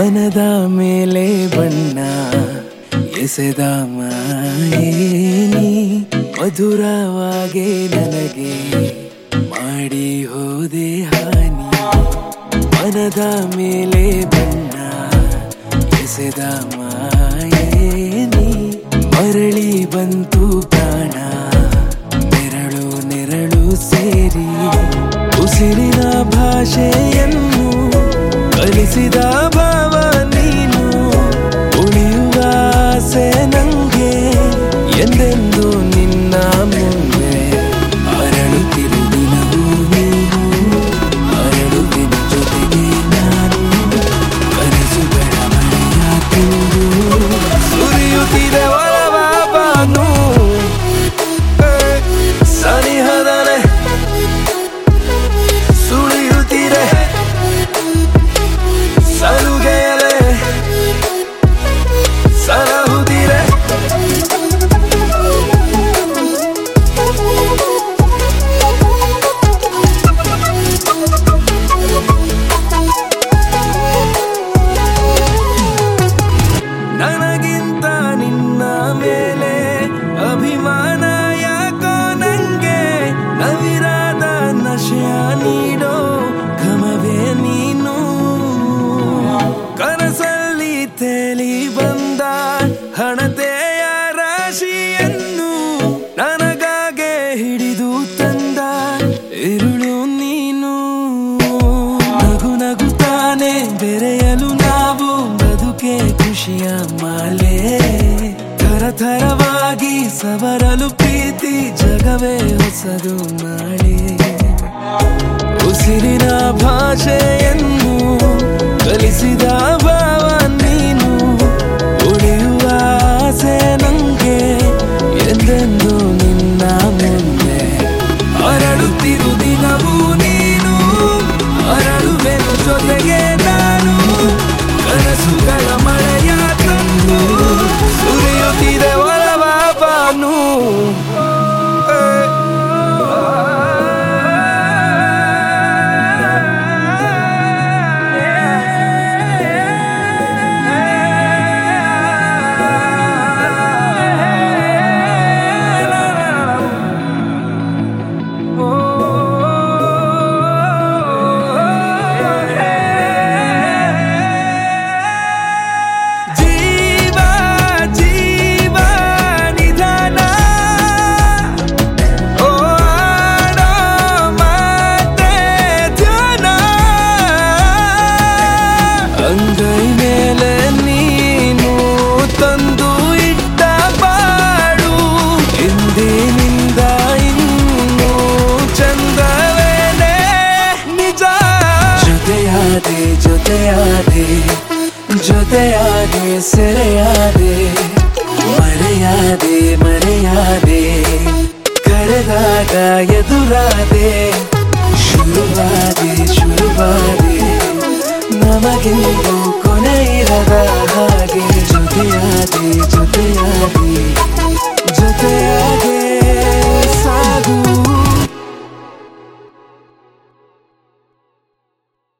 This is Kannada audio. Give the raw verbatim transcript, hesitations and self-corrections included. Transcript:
ಮನದ ಮೇಲೆ ಬಣ್ಣ ಎಸೆದ ಮಾಯೇನಿ ಮಧುರವಾಗಿ ನನಗೆ ಮಾಡಿ ಹೋದೆ ಹಾನಿ ಮನದ ಮೇಲೆ ಬಣ್ಣ ಎಸೆದ ಮಾಯೇನಿ ಮರಳಿ ಬಂತು ಪ್ರಾಣ ನೆರಳು ನೆರಳು ಸೇರಿ ಉಸಿರಿನ ಭಾಷೆಯನ್ನು ಕಲಿಸಿದ ಭಾವ ನೀನು ಉಳಿಯುವ ಆಸೆ ನಂಗೆ ಎಂದೆಂದು ನಿನ್ನ ಮುಂದೆ ಅರಳುತ್ತಿರು ದಿನವೂ ನೀನು ಅರಳುತ್ತಿನ ಜೊತೆಗೆ ನಾನು ಕನಸುಗಳ ಮಳೆಯ ತಿಂದು ಸುರಿಯುತ್ತಿದೆ ಒಲವ ಬಾನು ಸನಿಹದನೆ ಸುಳಿಯುತ್ತಿದೆ ಸಲುಗೆಯಲೆ ಸಲಹುತ್ತಿರೆ ನನಗಿಂತ ನಿನ್ನ ಮೇಲೆ ಅಭಿಮಾನ ಯಾಕೋ ನಂಗೆ ನವಿರಾದ ನಶೆಯ ನೀಡೋ ಘಮವೇ ನೀನು ಕನಸಲ್ಲಿ ತೇಲಿ ಬಂದ ಹಣತೆಯ ರಾಶಿಯನ್ನು ನನಗಾಗೆ ಹಿಡಿದು ತಂದ ಇರುಳು ನೀನು ನಗು ನಗುತ್ತಾನೆ ಬೆರೆಯಲು ನಾವು ಬದುಕೆ ಖುಷಿಯ ಮಾಲೆ ಥರ ಥರವಾಗಿ ಸವರಲು ಪ್ರೀತಿ ಜಗವೇ ಹೊಸದು ನಾಳೆ ಉಸಿರಿನ ಭಾಷೆಯನ್ನು ಕಲಿಸಿದ ಭಾವ ನೀನು ಉಳಿಯುವ ಆಸೆ ನಂಗೆ ಎಂದೆಂದು ನಿನ್ನ ಮುಂದೆ ಅರಳುತ್ತಿರು ದಿನವೂ ನೀನು ಅರಳುವೆನು ಜೊತೆಗೆ ನಾನು ಕನಸುಗಳ ಮಳೆಯ ತಂದು ಸುರಿಯುತ್ತಿದೆ ಒಲವ ಬಾನು ಅಂಗೈ ಮೇಲೆ ನೀನು ತಂದು ಇಟ್ಟ ಬಾಡು ಹಿಂದಿನಿಂದ ಇನ್ನೂ ಚಂದವೇನೆ ನಿಜ ಜೊತೆಯಾದೆ ಜೊತೆಯಾದೆ ಜೊತೆಯಾದೆ ಸೆರೆಯಾದೆ ಮರೆಯಾದೆ ಮರೆಯಾದೆ ಕರೆದಾಗ ಎದುರಾದೆ ಶುರುವಾದೆ ಶುರುವಾದೆ ನಮಗೆಂದು ಕೊನೆ ಇರದ ಹಾಗೆ ಜೊತೆಯಾದೆ ಜೊತೆಯಾದೆ